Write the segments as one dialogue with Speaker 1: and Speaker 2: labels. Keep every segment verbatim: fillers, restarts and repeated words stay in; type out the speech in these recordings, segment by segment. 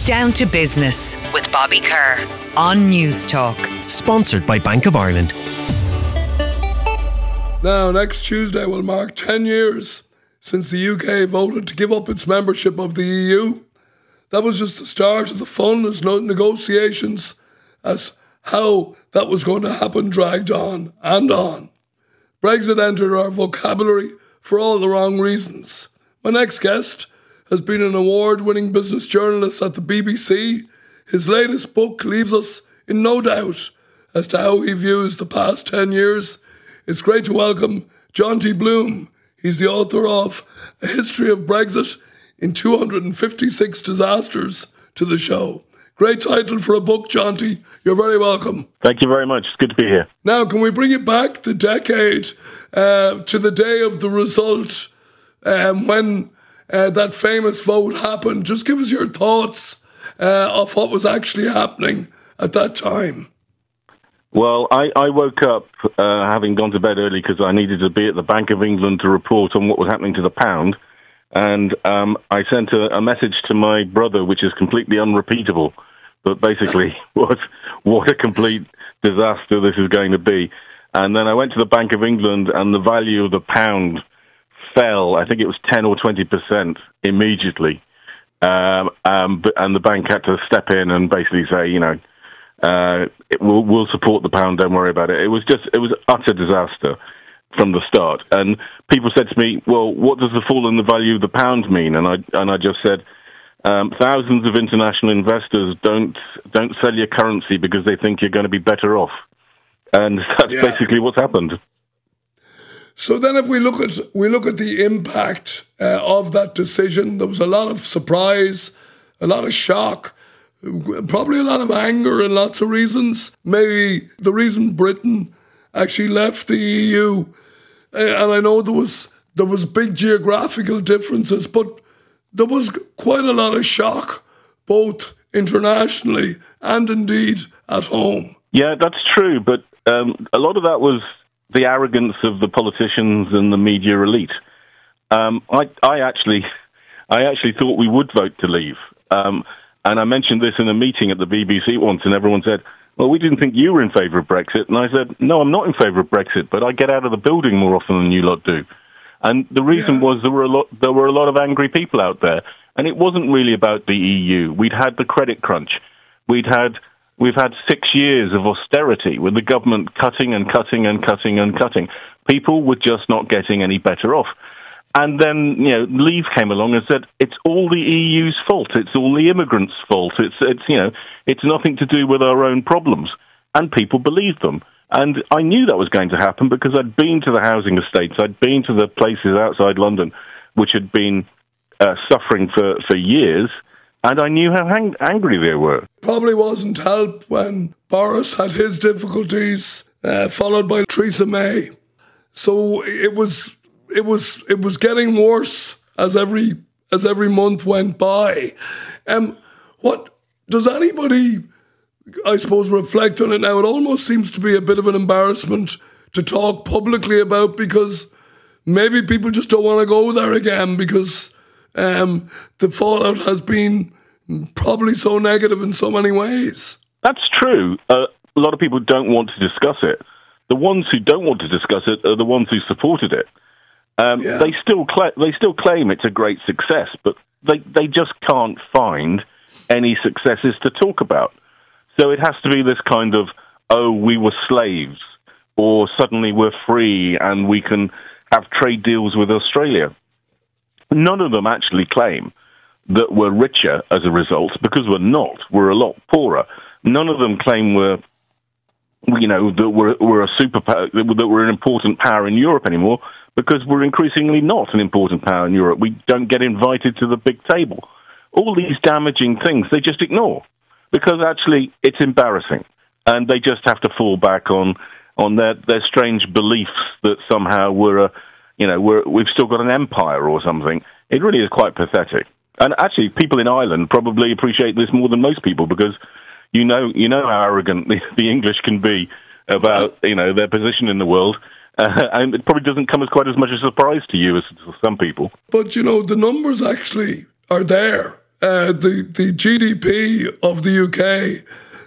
Speaker 1: Down to Business with Bobby Kerr on News Talk.
Speaker 2: Sponsored by Bank of Ireland.
Speaker 3: Now, next Tuesday will mark ten years since the U K voted to give up its membership of the E U. That was just the start of the fun as no negotiations as how that was going to happen dragged on and on. Brexit entered our vocabulary for all the wrong reasons. My next guest has been an award-winning business journalist at the B B C. His latest book leaves us in no doubt as to how he views the past ten years. It's great to welcome Jonty Bloom. He's the author of A History of Brexit in two hundred fifty-six Disasters to the show. Great title for a book, Jonty. You're very welcome.
Speaker 4: Thank you very much. It's good to be here.
Speaker 3: Now, can we bring it back the decade uh, to the day of the result um, when uh, that famous vote happened? Just give us your thoughts uh, of what was actually happening at that time.
Speaker 4: Well, I, I woke up uh, having gone to bed early because I needed to be at the Bank of England to report on what was happening to the pound. And um, I sent a, a message to my brother, which is completely unrepeatable, but basically was what a complete disaster this is going to be. And then I went to the Bank of England and the value of the pound fell. I think it was ten or twenty percent immediately. Um, um, but, and the bank had to step in and basically say, you know, uh, it, we'll, we'll support the pound, don't worry about it. It was just, it was utter disaster from the start. And people said to me, well, what does the fall in the value of the pound mean? And I and I just said, um, thousands of international investors don't don't sell your currency because they think you're going to be better off. And that's yeah. basically what's happened.
Speaker 3: So then if we look at we look at the impact uh, of that decision, there was a lot of surprise, a lot of shock, probably a lot of anger and lots of reasons. Maybe the reason Britain actually left the E U, and I know there was there was big geographical differences, but there was quite a lot of shock, both internationally and indeed at home.
Speaker 4: Yeah, that's true, but um, a lot of that was the arrogance of the politicians and the media elite. Um, I, I actually, I actually thought we would vote to leave, um, and I mentioned this in a meeting at the B B C once, and everyone said, well, we didn't think you were in favour of Brexit. And I said, no, I'm not in favour of Brexit, but I get out of the building more often than you lot do. And the reason yeah. was there were a lot there were a lot of angry people out there. And it wasn't really about the E U. We'd had the credit crunch. We'd had we've had six years of austerity with the government cutting and cutting and cutting and cutting. People were just not getting any better off. And then, you know, Leave came along and said, it's all the E U's fault. It's all the immigrants' fault. It's, it's, you know, it's nothing to do with our own problems. And people believed them. And I knew that was going to happen because I'd been to the housing estates. I'd been to the places outside London which had been uh, suffering for, for years. And I knew how hang- angry they were.
Speaker 3: Probably wasn't helped when Boris had his difficulties, uh, followed by Theresa May. So it was... It was it was getting worse as every as every month went by. Um, what does anybody, I suppose, reflect on it now? It almost seems to be a bit of an embarrassment to talk publicly about because maybe people just don't want to go there again because um, the fallout has been probably so negative in so many ways.
Speaker 4: That's true. Uh, a lot of people don't want to discuss it. The ones who don't want to discuss it are the ones who supported it. Um, yeah. They still cl- they still claim it's a great success, but they, they just can't find any successes to talk about. So it has to be this kind of, oh, we were slaves, or suddenly we're free and we can have trade deals with Australia. None of them actually claim that we're richer as a result, because we're not. We're a lot poorer. None of them claim we're, you know, that we're, we're a superpower, that we're an important power in Europe anymore, because we're increasingly not an important power in Europe. We don't get invited to the big table. All these damaging things, they just ignore, because actually it's embarrassing. And they just have to fall back on, on their, their strange beliefs that somehow we're a, you know, we're, we've still got an empire or something. It really is quite pathetic. And actually, people in Ireland probably appreciate this more than most people, because you know, you know how arrogant the, the English can be about, you know, their position in the world. Uh, and it probably doesn't come as quite as much a surprise to you as to some people.
Speaker 3: But, you know, the numbers actually are there. uh, the, the G D P of the U K,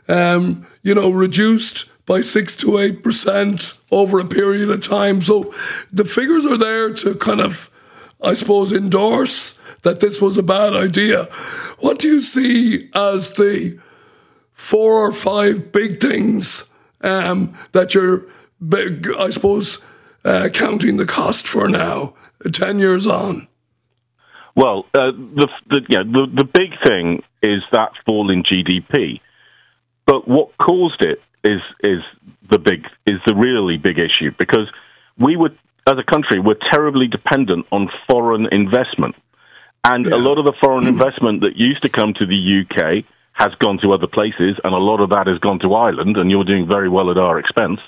Speaker 3: um, you know, reduced by six to eight percent over a period of time. So the figures are there to kind of, I suppose, endorse that this was a bad idea. What do you see as the four or five big things um, that you're, big, I suppose, uh, counting the cost for now, ten years on?
Speaker 4: Well, uh, the the, yeah, the the big thing is that fall in G D P, but what caused it is is the big is the really big issue, because we were, as a country, we're terribly dependent on foreign investment. And yeah. a lot of the foreign investment that used to come to the U K has gone to other places, and a lot of that has gone to Ireland, and you're doing very well at our expense.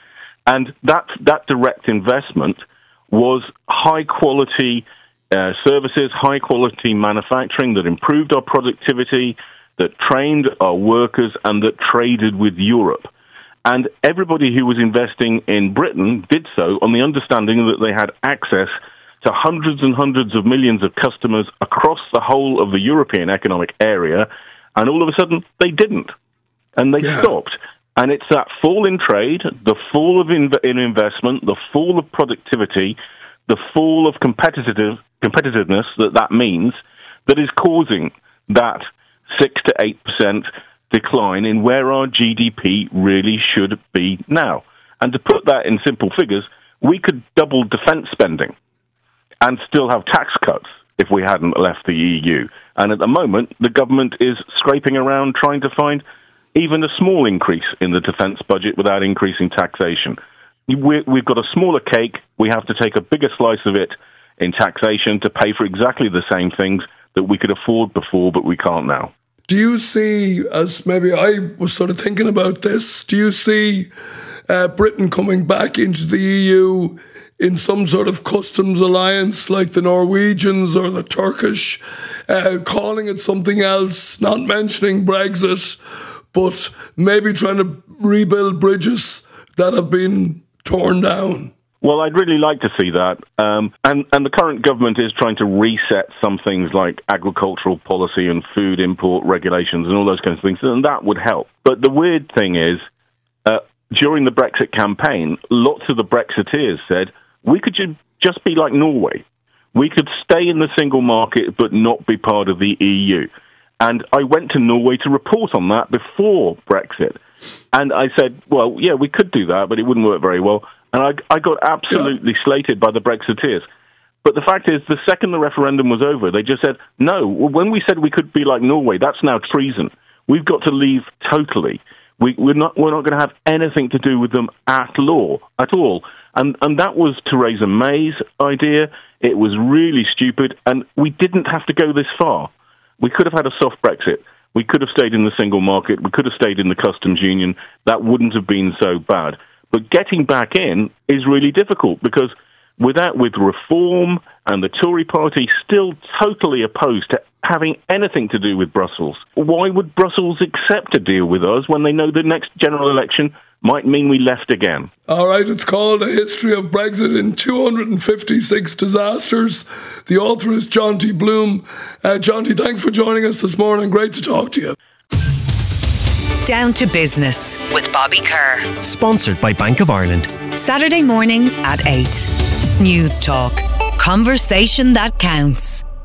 Speaker 4: And that that direct investment was high-quality uh, services, high-quality manufacturing that improved our productivity, that trained our workers, and that traded with Europe. And everybody who was investing in Britain did so on the understanding that they had access to hundreds and hundreds of millions of customers across the whole of the European economic area, and all of a sudden they didn't, and they yeah. stopped. And it's that fall in trade, the fall of in, in investment, the fall of productivity, the fall of competitive competitiveness that that means, that is causing that six to eight percent decline in where our G D P really should be now. And to put that in simple figures, we could double defence spending and still have tax cuts if we hadn't left the E U. And at the moment, the government is scraping around trying to find even a small increase in the defence budget without increasing taxation. We're, we've got a smaller cake. We have to take a bigger slice of it in taxation to pay for exactly the same things that we could afford before, but we can't now.
Speaker 3: Do you see, as maybe I was sort of thinking about this, do you see uh, Britain coming back into the E U in some sort of customs alliance like the Norwegians or the Turkish, uh, calling it something else, not mentioning Brexit, but maybe trying to rebuild bridges that have been torn down?
Speaker 4: Well, I'd really like to see that. Um, and, and the current government is trying to reset some things like agricultural policy and food import regulations and all those kinds of things, and that would help. But the weird thing is, uh, during the Brexit campaign, lots of the Brexiteers said, we could ju- just be like Norway. We could stay in the single market but not be part of the E U. And I went to Norway to report on that before Brexit. And I said, well, yeah, we could do that, but it wouldn't work very well. And I, I got absolutely yeah. slated by the Brexiteers. But the fact is, the second the referendum was over, they just said, no, when we said we could be like Norway, that's now treason. We've got to leave totally. We, we're not we're not going to have anything to do with them at law, at all. And and that was Theresa May's idea. It was really stupid, and we didn't have to go this far. We could have had a soft Brexit. We could have stayed in the single market. We could have stayed in the customs union. That wouldn't have been so bad. But getting back in is really difficult, because without with reform and the Tory party still totally opposed to having anything to do with Brussels, why would Brussels accept a deal with us when they know the next general election might mean we left again?
Speaker 3: All right, it's called A History of Brexit in two hundred fifty-six Disasters. The author is John T. Bloom. Uh, John T., thanks for joining us this morning. Great to talk to you.
Speaker 1: Down to Business with Bobby Kerr.
Speaker 2: Sponsored by Bank of Ireland.
Speaker 1: Saturday morning at eight. News Talk. Conversation that counts.